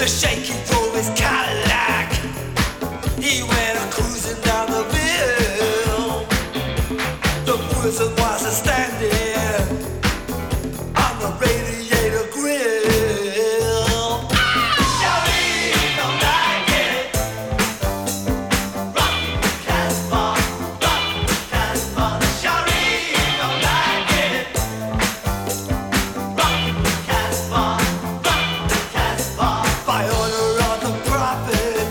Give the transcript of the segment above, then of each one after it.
The shaky drove his Cadillac. He went cruising down the hill. The person was standing on the radiator grill. Shawty don't like it. Rock Casbah, rock Casbah. Shawty don't like it. Rock Casbah, rock Casbah. By order of the prophet,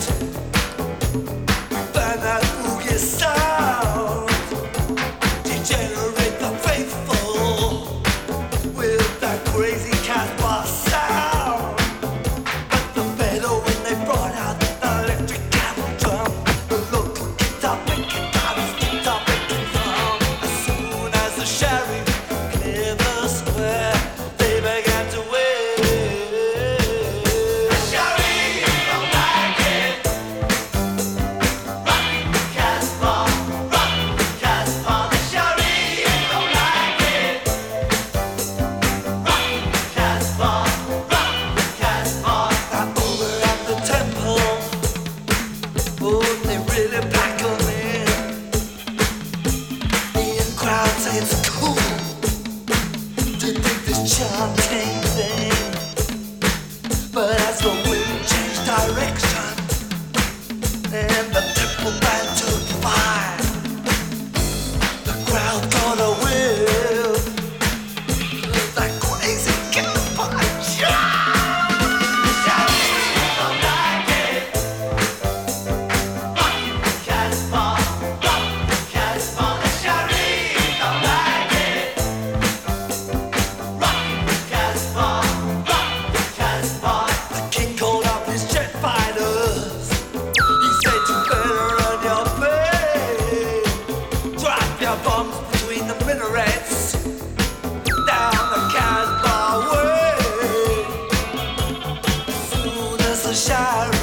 burn that boogie sound. Degenerate the faithful with that crazy Casbah sound. But the better when they brought out the electric cattle drum, the local guitar picking out his guitar picking drum. As soon as the sheriff cleared the square, they began to wave. The sheriff don't like it. Rock Casbah, rock Casbah. The sheriff don't like it. Rock Casbah, rock Casbah. Now over at the temple, oh, they really pack 'em in. The in crowd say it's cool to dig this chanting thing. But as the wind changed direction and the temple band took fire, the crowd got a whiff of that crazy Casbah chant. Shawty don't like it. Rock Casbah, rock Casbah. Shawty don't like it. Rock Casbah, rock Casbah. The king called up his jet fighters. He said you better run your pay. Drop your bombs between the minarets down the Casbah way. As soon as the sheriff